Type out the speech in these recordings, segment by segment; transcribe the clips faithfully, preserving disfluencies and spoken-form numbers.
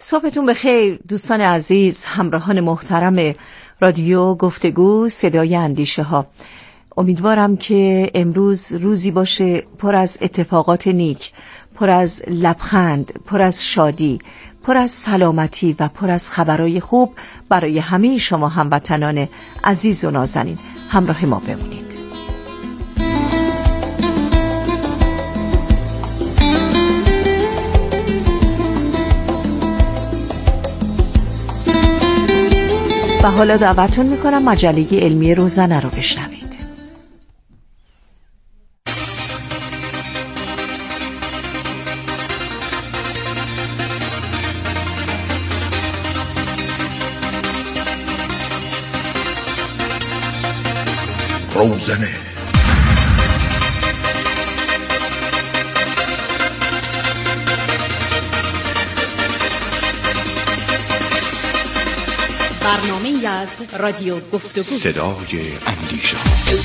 صبحتون بخیر دوستان عزیز، همراهان محترم رادیو گفتگو صدای اندیشه ها. امیدوارم که امروز روزی باشه پر از اتفاقات نیک، پر از لبخند، پر از شادی، پر از سلامتی و پر از خبرهای خوب برای همه شما هموطنان عزیز و نازنین. همراه ما بمونید. و حالا دعوتتون میکنم مجله علمی روزنه رو بشنوید. روزنه برنامه از رادیو گفتگو صدای اندیشه.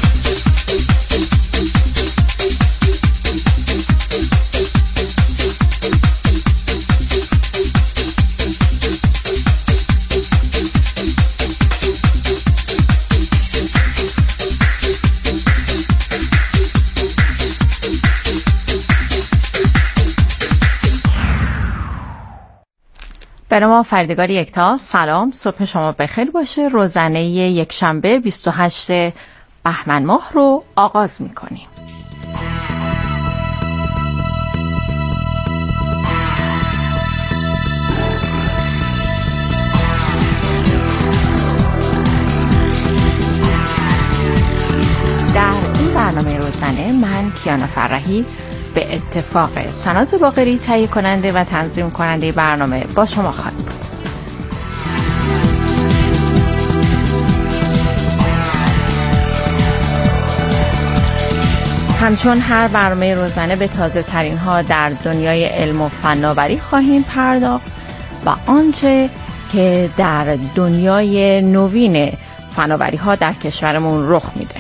به نام فریدگار یکتا، سلام، صبح شما بخیر باشه. روزنه یک شنبه بیست و هشتم بهمن ماه رو آغاز میکنیم. در این برنامه روزنه من کیانا فرحی به اتفاق ساناز باقری تهیه کننده و تنظیم کننده برنامه با شما خواهیم بود. همچون هر برنامه روزانه به تازه ترین ها در دنیای علم و فناوری خواهیم پرداخت و آنچه که در دنیای نوین فناوری ها در کشورمون رخ میده.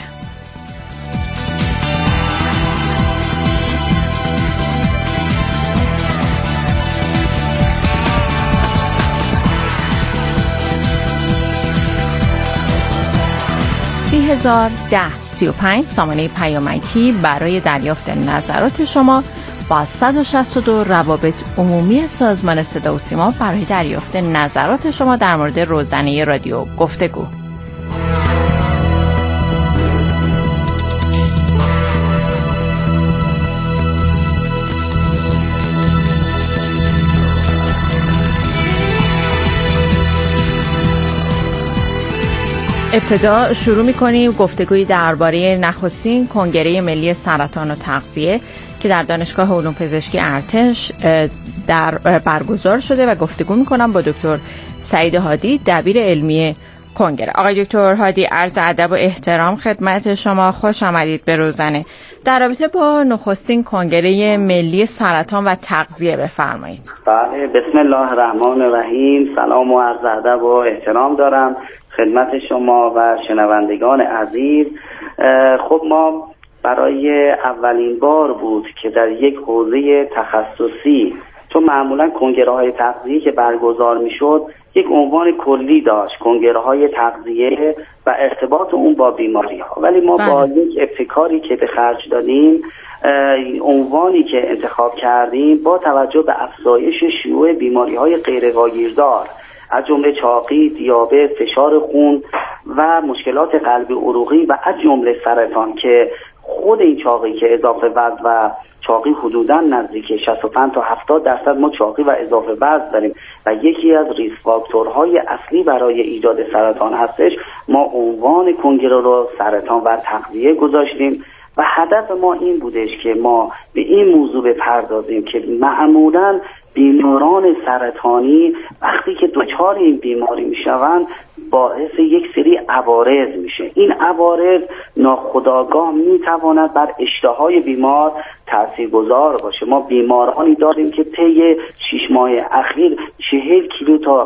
سی هزار ده سی و پنج سامانه پیامکی برای دریافت نظرات شما با صد و شصت و دو روابط عمومی سازمان صدا و سیما برای دریافت نظرات شما در مورد روزنه رادیو گفتگو. ابتدا شروع می‌کنیم گفتگویی درباره نخستین کنگره ملی سرطان و تغذیه که در دانشگاه علوم پزشکی ارتش در برگزار شده و گفتگو می‌کنم با دکتر سعید هادی، دبیر علمی کنگره. آقای دکتر هادی، عرض ادب و احترام خدمت شما، خوش آمدید به روزنه. در رابطه با نخستین کنگره ملی سرطان و تغذیه بفرمایید. بله، بسم الله الرحمن الرحیم. سلام و عرض ادب و احترام دارم خدمت شما و شنوندگان عزیز. خب ما برای اولین بار بود که در یک حوزه تخصصی، چون معمولا کنگره های تغذیه که برگزار می شد یک عنوان کلی داشت، کنگره های تغذیه و ارتباط اون با بیماری ها، ولی ما بله. با یک ابتکاری که به خرج دادیم، عنوانی که انتخاب کردیم با توجه به افزایش شیوع بیماری های غیر واگیردار از جمله چاقی، دیابت، فشار خون و مشکلات قلبی عروقی و از جمله سرطان که خود این چاقی که اضافه وزن و چاقی حدوداً نزدیک شصت و پنج تا هفتاد درصد ما چاقی و اضافه وزن داریم و یکی از ریسک فاکتورهای اصلی برای ایجاد سرطان هستش. ما عنوان کنگره رو سرطان و تغذیه گذاشتیم و هدف ما این بودش که ما به این موضوع بپردازیم که معمولاً بیماران سرطانی وقتی که دچار این بیماری میشوند باعث یک سری عوارض میشه. این عوارض ناخودآگاه میتواند بر اشتهای بیمار تاثیرگذار باشه. ما بیمارانی داریم که طی شش ماه اخیر چهل کیلو تا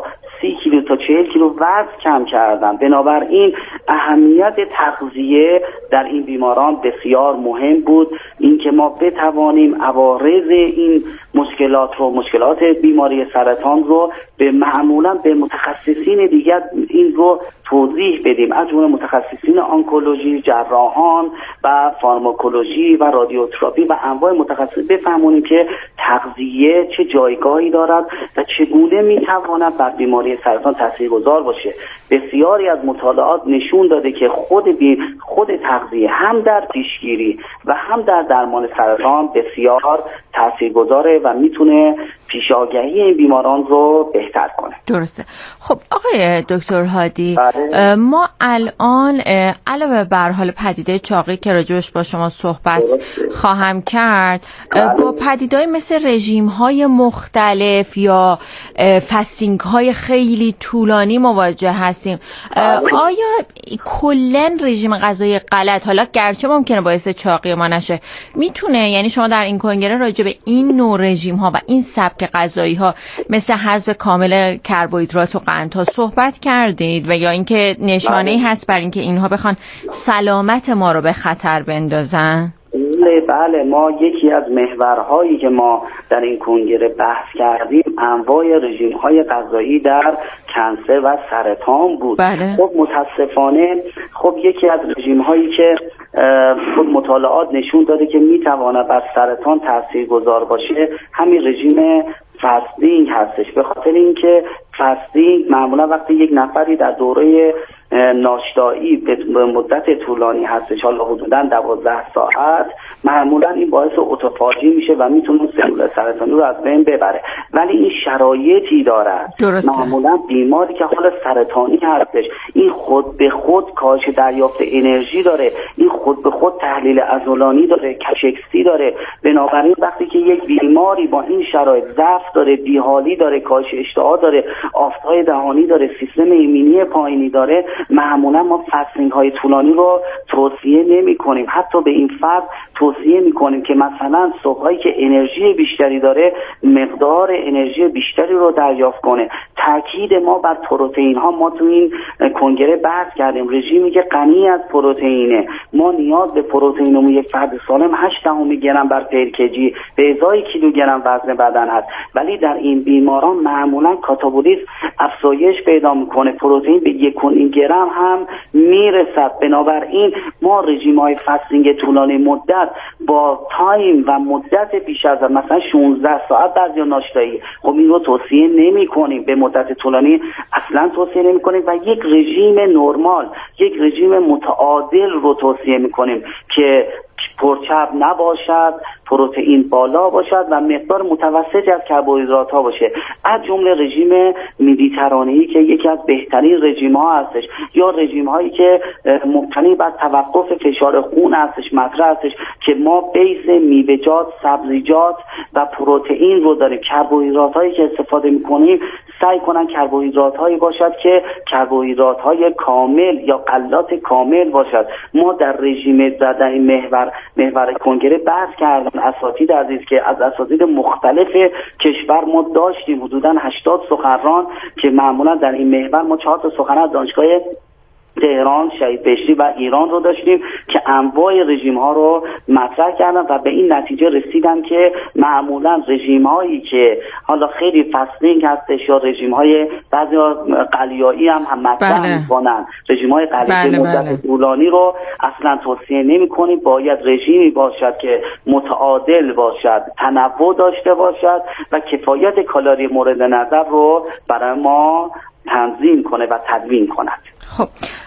سی کیلو تا چهل کیلو وزن کم کردن. بنابراین اهمیت تغذیه در این بیماران بسیار مهم بود، اینکه ما بتوانیم عوارض این مشکلات رو مشکلات بیماری سرطان رو به معمولا به متخصصین دیگر این رو توضیح بدیم، از جمله متخصصین آنکولوژی، جراحان و فارماکولوژی و رادیوتراپی و انواع متخصص بفهمونیم که تغذیه چه جایگاهی دارد و چگونه میتواند بر بیماری سرطان تاثیرگذار باشه. بسیاری از مطالعات نشون داده که خود بی خود تغذیه هم در پیشگیری و هم در درمان سرطان بسیار تاثیرگذاره و میتونه پیشاگهی این بیماران رو بهتر کنه. درسته. خب آقای دکتر هادی، بله. ما الان علاوه بر حال پدیده چاقی که راجبش با شما صحبت درسته. خواهم کرد، بله. با پدیده‌ای مثل رژیم‌های مختلف یا فاستینگ‌های خیلی طولانی مواجه هستیم. بله. آیا کلاً رژیم غذایی غلط، حالا گرچه ممکنه باعث چاقی ما نشه، میتونه، یعنی شما در این کنگره راجع به این نوع رژیم‌ها و این سبک غذایی‌ها مثل حذف کامل کربوهیدرات و قندها صحبت کردید و یا اینکه نشانه‌ای هست بر اینکه اینها بخوان سلامت ما رو به خطر بندازن؟ بله، ما یکی از محورهایی که ما در این کنگره بحث کردیم انواع رژیم‌های غذایی در کنسر و سرطان بود. بله. خب متاسفانه خب یکی از رژیم‌هایی که خود مطالعات نشون داده که میتواند بر سرطان تاثیرگذار باشه همین رژیم فاستینگ هستش، به خاطر اینکه فاستینگ معمولا وقتی یک نفری در دوره ناشتایی به مدت طولانی هستش، حالا حدوداً دوازده ساعت، معمولا این باعث اتوفاژی میشه و میتونه سلول سرطانی رو از بین ببره. ولی این شرایطی داره، معمولا بیماری که حالا سرطانی هستش این خود به خود کاهش دریافت انرژی داره، این خود به خود تحلیل عضلانی داره، کشکسی داره. بنابراین وقتی که یک بیماری با این شرایط ضعف داره، بیحالی داره، کاهش اشتها داره، آفت‌های دهانی داره، سیستم ایمنی پایینی داره، معمولا ما فاستینگ های طولانی رو توصیه نمی کنیم. حتی به این فرد توصیه می کنیم که مثلا صبحایی که انرژی بیشتری داره مقدار انرژی بیشتری رو دریافت کنه. تاکید ما بر پروتئین ها، ما تو این کنگره بحث کردیم رژیمی که غنی از پروتئینه. ما نیاز به پروتئین یک فرد سالم هشت دهم گرم بر پر کیجی به ازای کیلوگرم وزن بدن هست، ولی در این بیماران معمولا کاتابولیسم افزایش پیدا میکنه، پروتئین به یک و نیم گرم هم میرسد. بنابراین ما رژیم‌های فاستینگ طولانی مدت با تایم و مدت بیش از مثلا شانزده ساعت بعضی ناشتایی، خب این رو توصیه نمی کنیم، به مدت طولانی اصلا توصیه نمی کنیم و یک رژیم نرمال، یک رژیم متعادل رو توصیه می کنیم که پرچرب نباشد، پروتئین بالا باشد و مقدار متوسطی از کربوهیدرات ها باشه، از جمله رژیم مدیترانه‌ای که یکی از بهترین رژیم ها هستش، یا رژیم هایی که مبتنی بر توقف فشار خون هستش، مطرح هستش که ما بیس میوه‌جات، سبزیجات و پروتئین رو داریم. کربوهیدرات هایی که استفاده می‌کنیم سعی کنن کربوهیدرات هایی باشد که کربوهیدرات های کامل یا غلات کامل باشد. ما در رژیم در این محور محور کنگره بحث کردیم، اساتید عزیز که از اساتید مختلف کشور ما داشتیم، حدوداً هشتاد سخنران که معمولا در این محور ما چهار تا سخنران دانشگاه تهران، شهید بهشتی و ایران رو داشتیم که انواع رژیم ها رو مطرح کردن و به این نتیجه رسیدن که معمولا رژیم هایی که حالا خیلی فاستینگ هستش یا رژیم های بعضی قلیایی هم هم مطرح میکنن، رژیم های قلیایی مدت طولانی رو اصلا توصیه نمی کنیم. باید رژیمی باشد که متعادل باشد، تنوع داشته باشد و کفایت کالری مورد نظر رو برای ما تنظیم کنه و تدوین کند. خب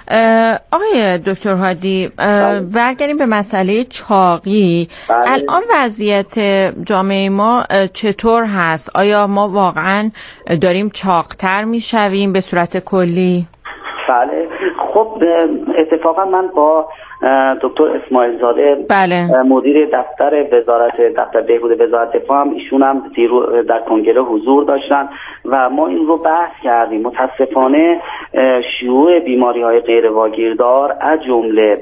آقای دکتر هادی، برگردیم به مسئله چاقی. بله. الان وضعیت جامعه ما چطور هست؟ آیا ما واقعا داریم چاقتر میشویم به صورت کلی؟ بله، خب اتفاقا من با دکتر اسماعیل زاده، بله، مدیر دفتر وزارت دفتر بهبود وزارت دفاع هم ایشون هم دیرو در کنگره حضور داشتن و ما این رو بحث کردیم. متاسفانه شیوع بیماری‌های غیر واگیردار از جمله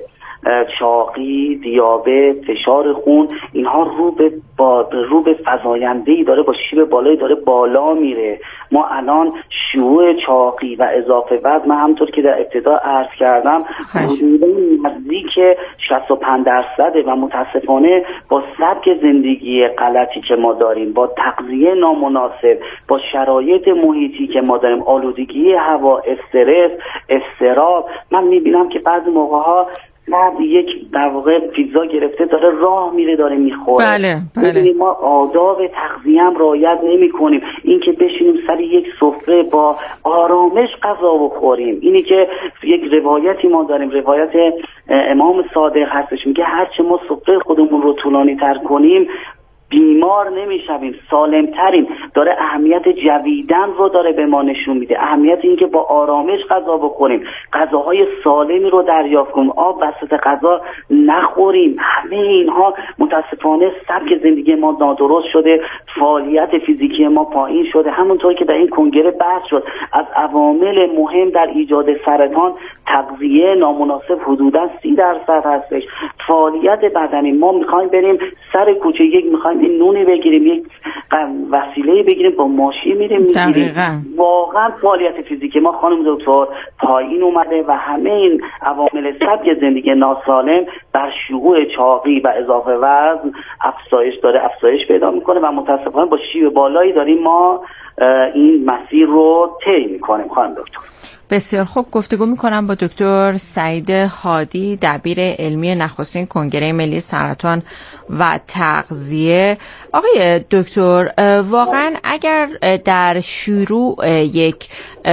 چاقی، دیابت، فشار خون، اینها رو به با رو به فزاینده‌ای داره، با شیب بالایی داره بالا میره. ما الان شیوع چاقی و اضافه وزن، من همونطور که در ابتدا عرض کردم حدوداً نزدیک شصت و پنج درصده و متاسفانه با سبک زندگی غلطی که ما داریم، با تغذیه نامناسب، با شرایط محیطی که ما داریم، آلودگی هوا، استرس، اضطراب، من میبینم که بعضی موقع‌ها مرد یک در واقع پیتزا گرفته داره راه میره داره میخوره. بله بله. ما آداب تغذیه هم رعایت نمی کنیم. این که بشینیم سر یک سفره با آرامش غذا بخوریم، اینی که یک روایتی ما داریم، روایت امام صادق هستش، میگه هرچه ما سفره خودمون رو طولانی تر کنیم بیمار نمیشویم، سالم تریم. داره اهمیت جویدن رو داره به ما نشون میده، اهمیت این که با آرامش غذا بخوریم، غذاهای سالمی رو دریافت کنیم، آب وسط غذا نخوریم. همه اینها متاسفانه سبک زندگی ما نادرست شده، فعالیت فیزیکی ما پایین شده. همونطور که در این کنگره بحث شد، از عوامل مهم در ایجاد سرطان تغذیه نامناسب حدوداً سی درصد هستش. فعالیت بدنی، ما میخوایم بریم سر کوچه، یک میخوایم این نونی بگیریم، یک وسیله بگیریم، با ماشین میریم میگیریم. واقعا فعالیت فیزیکی ما خانم دکتر پایین اومده و همه این عوامل سبک زندگی ناسالم بر شیوع چاقی و اضافه وزن افزایش داره، افزایش پیدا میکنه و متاسفانه با شیوع بالایی داریم ما این مسیر رو طی میکنیم. خانم دکتر بسیار خوب، گفتگو میکنم با دکتر سعید هادی، دبیر علمی نخستین کنگره ملی سرطان و تغذیه. آقای دکتر، واقعا اگر در شروع یک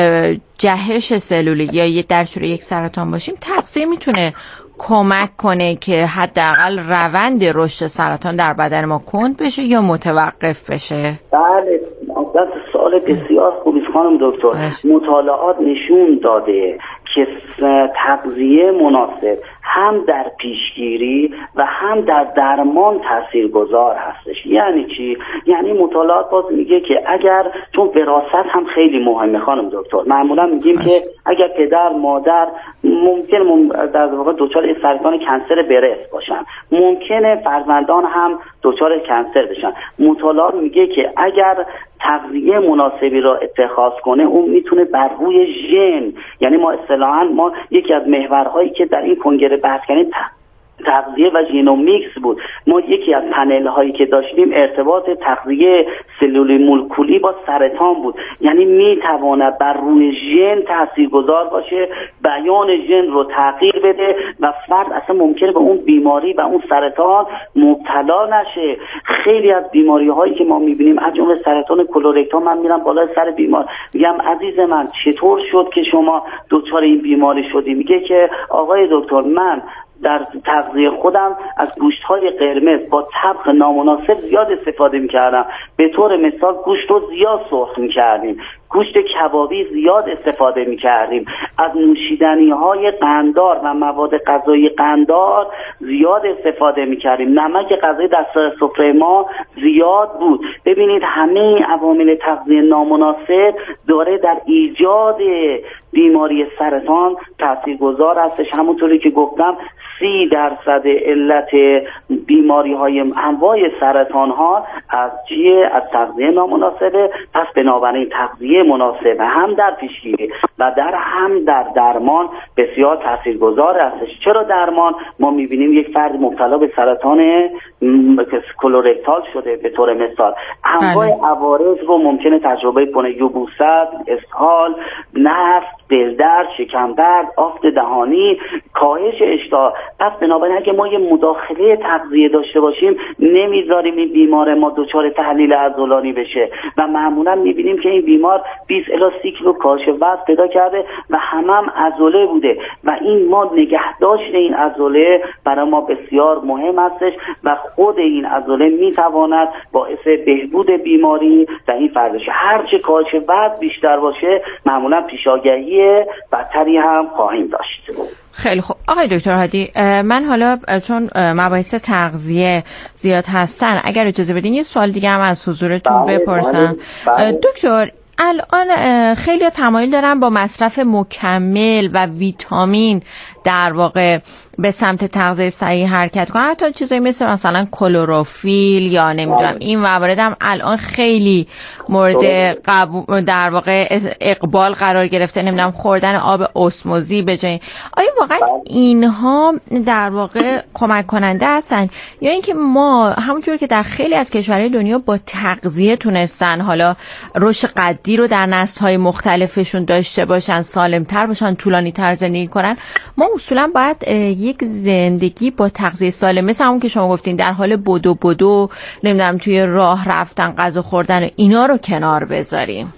جهش سلولی یا در شروع یک سرطان باشیم، تغذیه میتونه کمک کنه که حداقل روند رشد سرطان در بدن ما کند بشه یا متوقف بشه؟ بله، سوال بسیار خوبی خانم دکتر. مطالعات نشون داده که تغذیه مناسب هم در پیشگیری و هم در درمان تاثیرگذار هستش. یعنی چی؟ یعنی مطالعات باز میگه که اگر، چون وراثت هم خیلی مهمه خانم دکتر، معمولا میگیم که اگر پدر مادر ممکن در واقع دچار سرطان کنسر برئس باشن، ممکنه فرزندان هم دچار کنسر بشن. مطالعات میگه که اگر تغذیه مناسبی را اتخاذ کنه، اون میتونه بر روی ژن، یعنی ما اصطلاحاً ما یکی از محورهایی که در این کنگره بحث کردیم تغذیه و ژنومیکس بود. ما یکی از پنل هایی که داشتیم ارتباط تغذیه سلولی مولکولی با سرطان بود، یعنی میتواند بر روی ژن تاثیرگذار باشه، بیان ژن رو تغییر بده و فرد اصلا ممکنه به اون بیماری و اون سرطان مبتلا نشه. خیلی از بیماری هایی که ما میبینیم از جمله سرطان کلورکتال، من میرم بالای سر بیمار میگم عزیز من چطور شد که شما دچار این بیماری شدی؟ میگه که آقای دکتر من در تغذیه خودم از گوشت‌های قرمز با طبخ نامناسب زیاد استفاده می‌کردم. به طور مثال گوشت رو زیاد سرخ می‌کردیم، گوشت کبابی زیاد استفاده می‌کردیم، از نوشیدنی‌های قنددار و مواد غذایی قنددار زیاد استفاده می‌کردیم، نمک غذایی در سفره ما زیاد بود. ببینید همه این عوامل تغذیه نامناسب داره در ایجاد بیماری سرطان تاثیرگذار هستش. همونطوری که گفتم سی درصد علت بیماری های انواع سرطان ها از چیه؟ از تغذیه نامناسبه. پس بنابراین تغذیه مناسب هم در پیشگیری و در هم در درمان بسیار تاثیرگذار هستش. چرا درمان؟ ما میبینیم یک فرد مبتلا به سرطان کلورکتال شده به طور مثال، انواع عوارض رو ممکنه تجربه کنه، یبوست، اسهال، نفت، دلدرد، شکمدرد، آفت دهانی، کاهش اشتها. پس بنابراین اگه ما یه مداخله تغذیه داشته باشیم نمیذاریم این بیمار ما دچار تحلیل عضلانی بشه و معمولا میبینیم که این بیمار بیست الی سی کیلو کاهش وزن پیدا کرده و همم هم عضله بوده و این ما نگهداشت این عضله برای ما بسیار مهم هستش و خود این عضله میتواند باعث بهبود بیماری در این فرد بشه. هرچه کاهش وزن بیشتر باشه معمولا پیشاگهی بدتری هم خواهیم داشت. خیلی خوب آقای دکتر هادی، من حالا چون مباحث تغذیه زیاد هستن اگر اجازه بدین یه سوال دیگه هم از حضورتون بپرسم. دکتر، الان خیلی تمایل دارن با مصرف مکمل و ویتامین در واقع به سمت تغذیه صحیح حرکت کنن، حتی چیزایی مثل مثلا کلروفیل یا نمیدونم این موارد هم الان خیلی مورد قبول در واقع اقبال قرار گرفته، نمیدونم خوردن آب اسموزی به جای. آیا واقعا اینها در واقع کمک کننده هستن یا اینکه ما همونجور که در خیلی از کشورهای دنیا با تغذیه تونستن حالا رشد قدی رو در نسل‌های مختلفشون داشته باشن، سالم‌تر باشن، طولانی‌تر زندگی کنن، ما اصولا باید یک زندگی با تغذیه سالم مثل همون که شما گفتین در حال بدو بدو نمیدونم توی راه رفتن، غذا خوردن اینا رو کنار بذاریم؟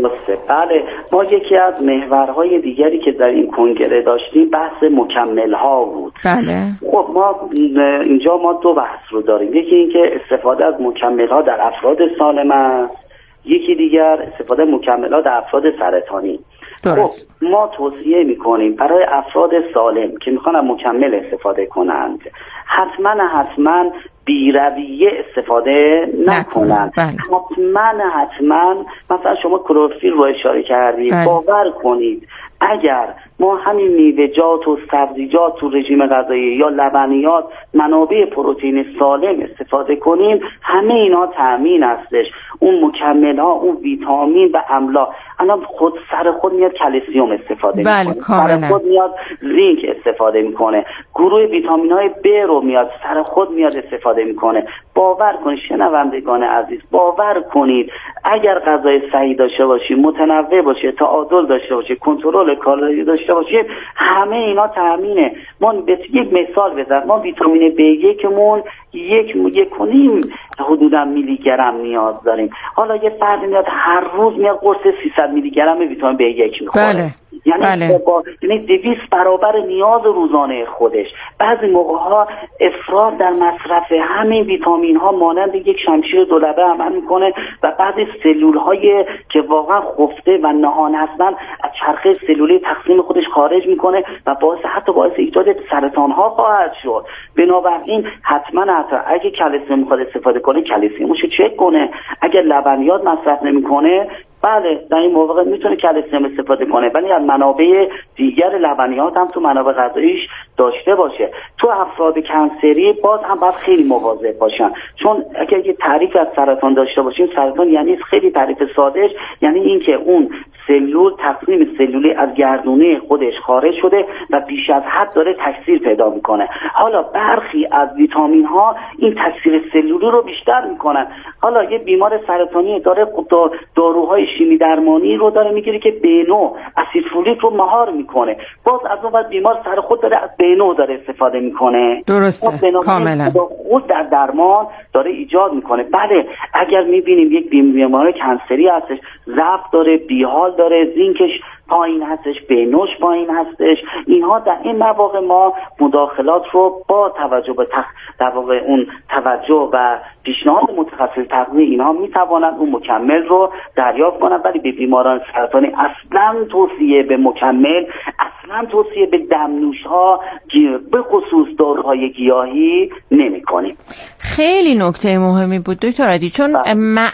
بله، ما یکی از محورهای دیگری که در این کنگره داشتیم بحث مکمل ها بود. بله. خب ما اینجا ما دو بحث رو داریم، یکی این که استفاده از مکمل ها در افراد سالم است، یکی دیگر استفاده از مکمل ها در افراد سرطانی. درست. خب ما توصیه میکنیم برای افراد سالم که میخوان مکمل استفاده کنند حتما حتما بی‌رویه استفاده نکنن. بله. حتما حتما مثلا شما کلروفیل رو اشاره کردید. بله. باور کنید اگر ما همین میوه‌جات و سبزیجات تو رژیم غذایی یا لبنیات منابع پروتئین سالم استفاده کنیم، همه اینا تأمین هستش. اون مکمل ها، اون ویتامین و املاح، الان خود سر خود میاد کلسیم استفاده بله، میکنه، کاملا. سر خود میاد زینک استفاده میکنه، گروه ویتامین های ب رو میاد سر خود میاد استفاده میکنه. باور کنید شنوندگان عزیز، باور کنید اگر غذای صحیح داشته باشید، متنوع باشه، تعادل داشته باشه، کنترل کالری داشته باشید، همه اینا تامینه. ما به یک مثال بزنم، ما ویتامین بی یک مون یک یک و نیم حدودا میلی گرم نیاز داریم. حالا یه فرد میاد هر روز میاد قرص سیصد میلی گرم ویتامین بی یک میخوره. بله. یعنی بله. با یعنی دویست برابر نیاز روزانه خودش. بعضی موقع ها افراط در مصرف همین ویتامین ها مانند یک شمشیر دولبه عمل میکنه و بعضی سلول های که واقعا خفته و نهان هستن از چرخه سلولی تقسیم خودش خارج میکنه و باعث حتی باعث ایجاد سرطان ها خواهد شد. بنابراین حتما حتی اگه کلسیم میخواد استفاده کنه کلسیمشو چک کنه. اگر لبنیات مصرف نمیکنه بله در این موقع میتونه کلسیم استفاده کنه، ولی از منابع دیگر لبنیات هم تو منابع غذاییش داشته باشه. تو افراد کنسری باز هم باید خیلی مواظب باشن، چون اگر یه تعریف از سرطان داشته باشیم، سرطان یعنی خیلی تعریف سادهش یعنی اینکه اون سلول تقسیم سلولی از گردونه خودش خارج شده و بیش از حد داره تکثیر پیدا میکنه. حالا برخی از ویتامین ها این تکثیر سلولی رو بیشتر میکنن. حالا یه بیمار سرطانی داره داروهای شیمی درمانی رو داره میگیره که بینو اسید فولیک رو مهار میکنه، باز از اون بعد بیمار سر خود داره از بینو داره استفاده میکنه. درسته، کاملا. خود در درمان داره ایجاد میکنه. بله اگر میبینیم یک بیمار کنسری هستش، ضعف داره، بیحال داره، زینکش پایین هستش، بینوش پایین هستش، اینها در این مواقع ما مداخلات رو با توجه به تخ... در واقع اون توجه و پیشنهاد متخصص تغذیه اینها میتوانند اون مکمل رو دریافت کنند. ولی به بیماران سرطانی اصلا توصیه به مکمل، اصلا توصیه به دمنوش ها به خصوص داروهای گیاهی نمی کنیم. خیلی نکته مهمی بود دکتر عادی، چون بله.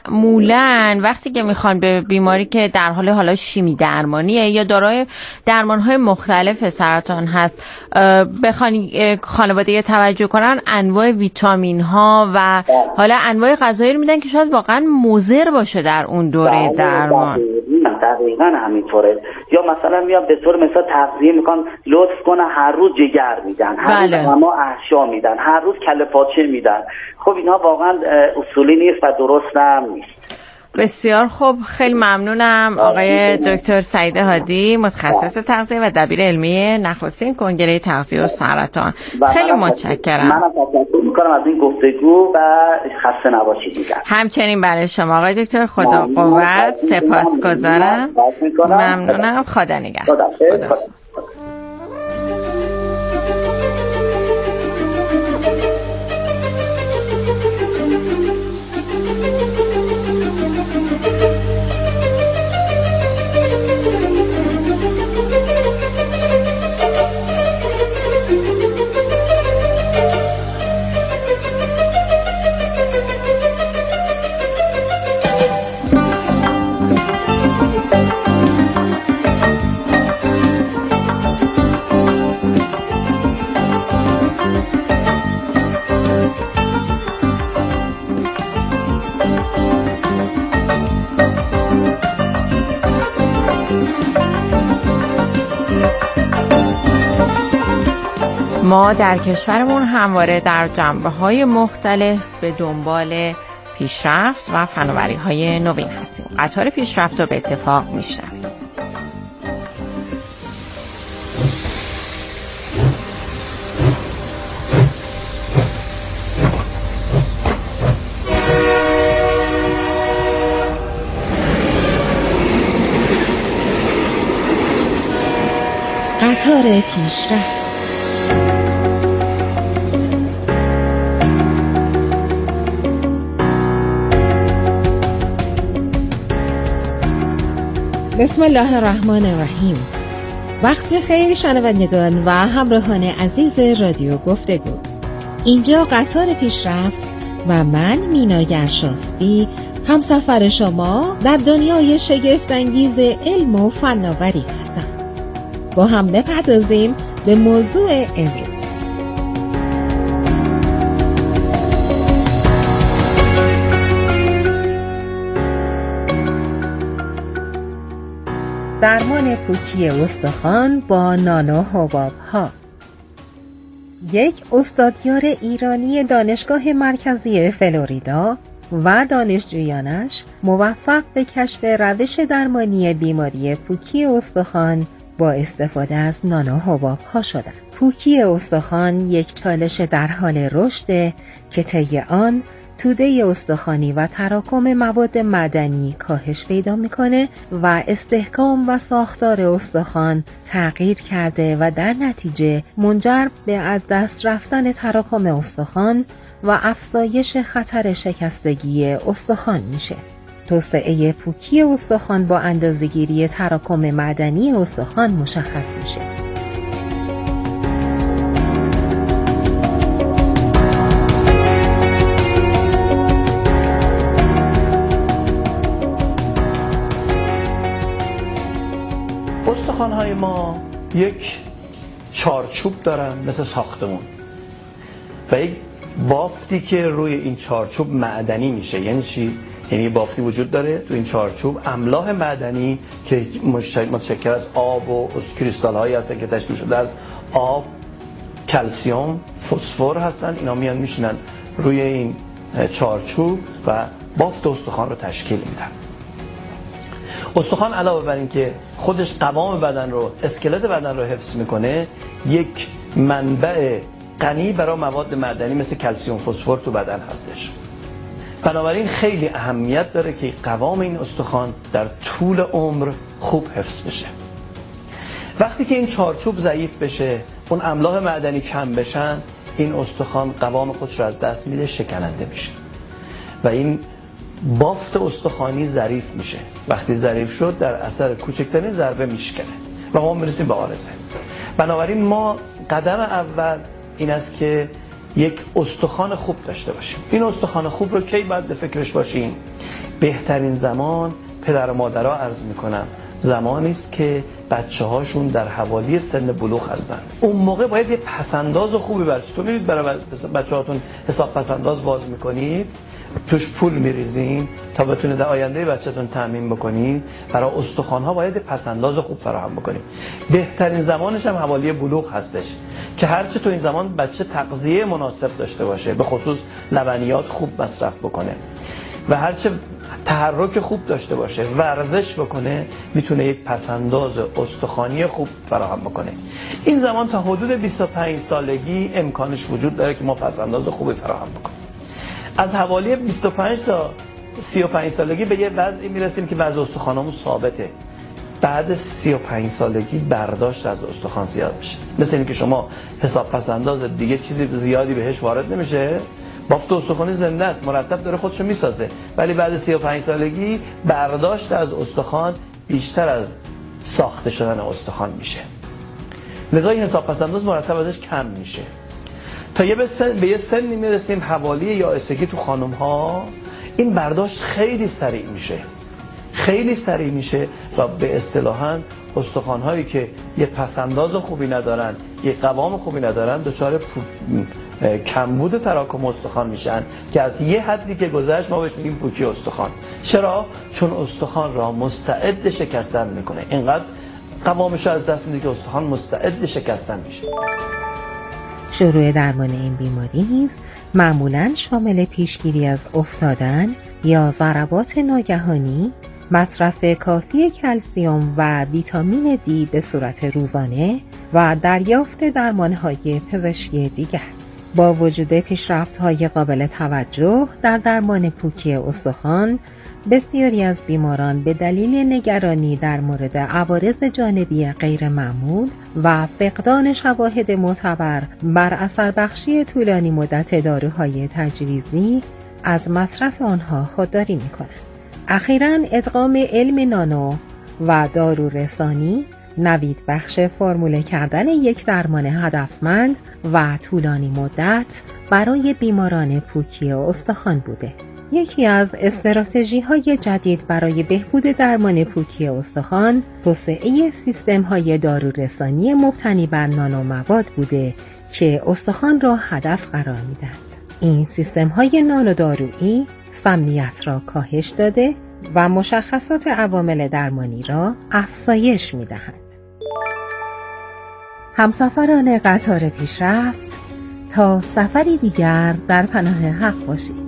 معمولا وقتی که میخوان به بیماری که در حال حالا شیمی درمانیه یا دارای درمانهای مختلف سرطان هست بخوان خانواده توجه کنن، انواع ویتامین ها و حالا انواع غذایی رو میدن که شاید واقعا مضر باشه در اون دوره درمان. دقیقاً همینطوره. یا مثلا میاد به طور مثلا تغذیه میکنن، لطف کنن هر روز جگر میدن، هر بله. روز اما احشا میدن، هر روز کله پاچه میدن. خب اینا واقعا اصولی نیست و درست هم نیست. بسیار خوب، خیلی ممنونم آقای دکتر سعید هادی، متخصص تغذیه و دبیر علمی نخستین کنگره تغذیه و سرطان. خیلی متشکرم. منم تشکر میکنم از این گفتگو و خسته نباشید میگم. همچنین برای شما آقای دکتر، خدا قوت، سپاسگزارم. ممنونم. خدا نگهدار. خدا. ما در کشورمون همواره در جنبه‌های مختلف به دنبال پیشرفت و فناوری‌های نوین هستیم. قطار پیشرفت رو به اتفاق میشنویم. قطار پیشرفت. بسم الله الرحمن الرحیم. وقت بخیر شنوندگان و همراهان عزیز رادیو گفتگو. اینجا قطار پیشرفت و من مینا گرشاسبی همسفر شما در دنیای شگفت‌انگیز علم و فناوری هستم. با هم بپردازیم به موضوع امروز. درمان پوکی استخوان با نانو حباب ها. یک استادیار ایرانی دانشگاه مرکزی فلوریدا و دانشجویانش موفق به کشف روش درمانی بیماری پوکی استخوان با استفاده از نانو حباب ها شدند. پوکی استخوان یک چالش در حال رشد که طی آن توده استخوانی و تراکم مواد معدنی کاهش پیدا میکنه و استحکام و ساختار استخوان تغییر کرده و در نتیجه منجر به از دست رفتن تراکم استخوان و افزایش خطر شکستگی استخوان میشه. توسعه پوکی استخوان با اندازه‌گیری تراکم معدنی استخوان مشخص میشه. استخوان‌های ما یک چارچوب دارن مثل ساختمون و یک بافتی که روی این چارچوب معدنی میشه. یعنی چی؟ یعنی بافتی وجود داره تو این چارچوب، املاح معدنی که متشکل از آب و کریستال هایی هستن که تشکیل شده از آب، کلسیم، فسفر هستن. اینا میان میشینن روی این چارچوب و بافت استخوان رو تشکیل میدن. استخوان علاوه بر این که خودش قوام بدن رو، اسکلت بدن رو حفظ میکنه، یک منبع غنی برای مواد معدنی مثل کلسیم، فسفر تو بدن هستش. بنابراین خیلی اهمیت داره که قوام این استخوان در طول عمر خوب حفظ بشه. وقتی که این چارچوب ضعیف بشه، اون املاح معدنی کم بشن، این استخوان قوام خودش رو از دست میده، شکننده میشه و این بافت استخوانی ظریف میشه. وقتی ظریف شد در اثر کوچکترین ضربه میشکنه و ما میرسیم به عارضه. بنابراین ما قدم اول این است که یک استخوان خوب داشته باشیم. این استخوان خوب رو کی باید به فکرش باشیم؟ بهترین زمان پدر و مادرها عرض میکنم زمانی است که بچه هاشون در حوالی سن بلوغ هستن. اون موقع باید یه پسنداز خوبی برش. تو میرید برای بچه هاتون حساب پسنداز باز میکنید، توش پول میریزین تا بتونید در آینده بچه‌تون تامین بکنید. برای استخوان‌ها باید پسنداز خوب فراهم بکنید. بهترین زمانش هم حوالی بلوغ هستش که هرچه تو این زمان بچه تغذیه مناسب داشته باشه، به خصوص لبنیات خوب مصرف بکنه و هرچه تحرک خوب داشته باشه، ورزش بکنه، میتونه یک پسنداز استخوانی خوب فراهم بکنه. این زمان تا حدود بیست و پنج سالگی امکانش وجود داره که ما پسنداز خوبی فراهم بکنیم. از حوالی بیست و پنج تا سی و پنج سالگی به یه وضعی میرسیم که وضع استخوانمون ثابته. بعد سی و پنج سالگی برداشت از استخوان زیاد میشه. مثل اینکه شما حساب پسنداز دیگه چیزی زیادی بهش وارد نمیشه، بافت استخوانی زنده است، مرتب داره خودشو میسازه، ولی بعد سی و پنج سالگی برداشت از استخوان بیشتر از ساخته شدن استخوان میشه. لذا این حساب پسنداز مرتب ازش کم میشه تا یه به, سن، به یه سنی میرسیم حوالی یائسگی تو خانم ها، این برداشت خیلی سریع میشه خیلی سریع میشه و به اصطلاحاً استخوان هایی که یه پسنداز خوبی ندارن، یه قوام خوبی ندارن، دچار کمبود تراکم استخوان میشن که از یه حدی که گذشت ما بهش میگیم پوکی استخوان. چرا؟ چون استخوان را مستعد شکستن میکنه، اینقدر قوامش از دست میده که استخوان مستعد شکستن میشه. شروع درمان این بیماری نیز معمولاً شامل پیشگیری از افتادن یا ضربات ناگهانی، مصرف کافی کلسیم و ویتامین دی به صورت روزانه و دریافت درمان‌های پزشکی دیگر. با وجود پیشرفت‌های قابل توجه در درمان پوکی استخوان، بسیاری از بیماران به دلیل نگرانی در مورد عوارض جانبی غیر معمول و فقدان شواهد معتبر بر اثر بخشی طولانی مدت داروهای تجویزی از مصرف آنها خودداری می‌کنند. اخیراً ادغام علم نانو و دارورسانی نوید بخش فرموله کردن یک درمان هدفمند و طولانی مدت برای بیماران پوکی استخوان بوده. یکی از استراتژی‌های جدید برای بهبود درمان پوکی استخوان، توسعه سیستم‌های دارورسانی مبتنی بر نانومواد بوده که استخوان را هدف قرار می‌دهند. این سیستم‌های نانودارویی سمنیت را کاهش داده و مشخصات عوامل درمانی را افزایش می‌دهند. همسفران قطار پیشرفت، تا سفری دیگر در پناه حق باشید.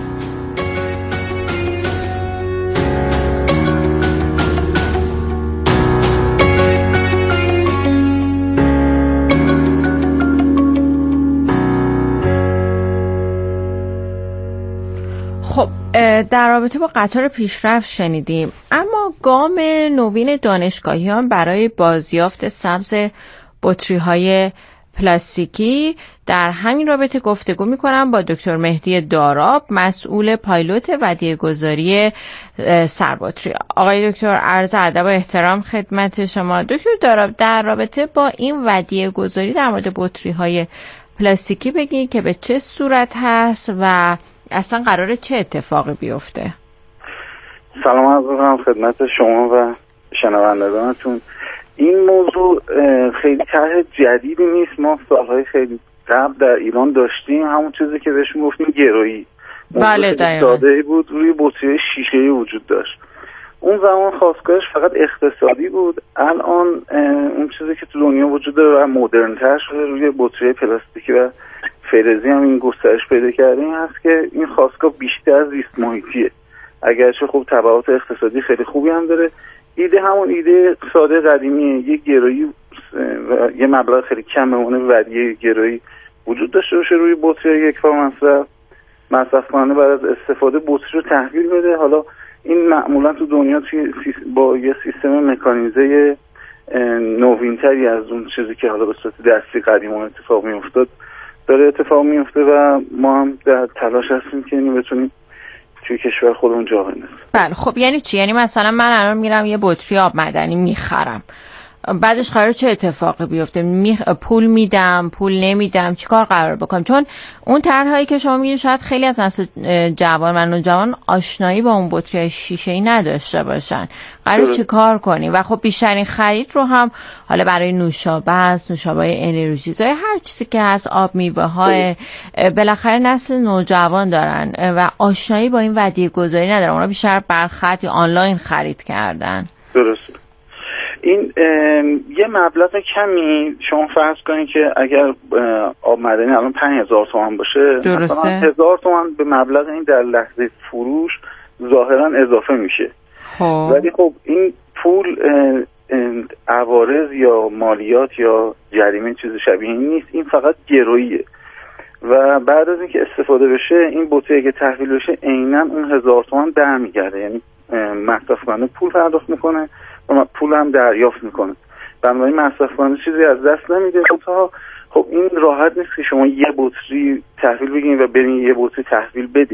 خب در رابطه با قطار پیشرفت شنیدیم، اما گام نوین دانشگاهیان برای بازیافت سبز بطری‌های پلاستیکی، در همین رابطه گفتگو می‌کنم با دکتر مهدی داراب، مسئول پایلوت ودیعه‌گذاری سربطری. آقای دکتر، عرض ادب و احترام خدمت شما. دکتر داراب، در رابطه با این ودیعه‌گذاری در مورد بطری‌های پلاستیکی بگید که به چه صورت هست و اصلا قراره چه اتفاقی بیفته؟ سلام عرض می‌کنم خدمت شما و شنوندگانتون. این موضوع خیلی طرح جدیدی نیست، ما سالهای خیلی قبل در ایران داشتیم، همون چیزی که بهش میگفتیم گرایی. بله دقیقاً. ساده‌ای بود، روی بطری شیشه‌ای وجود داشت. اون زمان خواستگاهش فقط اقتصادی بود. الان اون چیزی که تو دنیا وجود داره و مدرن‌تر شده، روی بطری پلاستیکی و فلزی هم این گسترش پیدا کرده، این هست که این خواستگاه بیشتر زیست محیطیه، اگرچه خب تبعات اقتصادی خیلی خوبی هم داره. ایده همون ایده ساده قدیمیه، یه گرایی و یه مبلغ خیلی کم به عنوان ودیعه گرایی وجود داشته باشه روی بطری یک بار مصرف، مصرف کننده بعد از استفاده بطری رو تحویل بده. حالا این معمولا تو دنیا توی با یه سیستم مکانیزه نوینتری از اون چیزی که حالا به صورت دستی قدیمان اتفاق میافتاد داره اتفاق میفته و ما هم در تلاش هستیم که اینو بتونیم توی کشور خودمون جا بندازیم. بله، خب یعنی چی؟ یعنی مثلا من الان میرم یه بطری آب معدنی میخرم، بعدش قرار چه اتفاقی بیفته؟ می... پول میدم، پول نمیدم، چیکار قرار بکنم؟ چون اون طرحهایی که شما میگید شاید خیلی از نسل جوان و نوجوان آشنایی با اون بطری شیشه‌ای نداشته باشن. قرار چیکار کنیم؟ و خب بیشترین خرید رو هم حالا برای نوشابه است، نوشابه انرژیزای، هر چیزی که هست، آب میوه‌های، بالاخره نسل نوجوان دارن و آشنایی با این ودیعه گذاری ندارن. اونا بیشتر بر خط یا آنلاین خرید کردن. درسته. این یه مبلغ کمی، شما فرض کنید که اگر آب معدنی الان پنج هزار تومان باشه، درسته، هزار تومان به مبلغ این در لحظه فروش ظاهرا اضافه میشه. خب ولی خب این پول عوارض یا مالیات یا جریمه چیز شبیه این نیست، این فقط گراییه و بعد از اینکه استفاده بشه این بطری که تحویل بشه عیناً اون هزار تومان برمیگرده، یعنی مصرف کننده پول پرداخت میکنه و پول هم دریافت میکنه. بنابراین مصرف کننده چیزی از دست نمیده. خب این راحت نیست که شما یه بطری تحویل بگیرید و برین یه بطری تحویل بدید.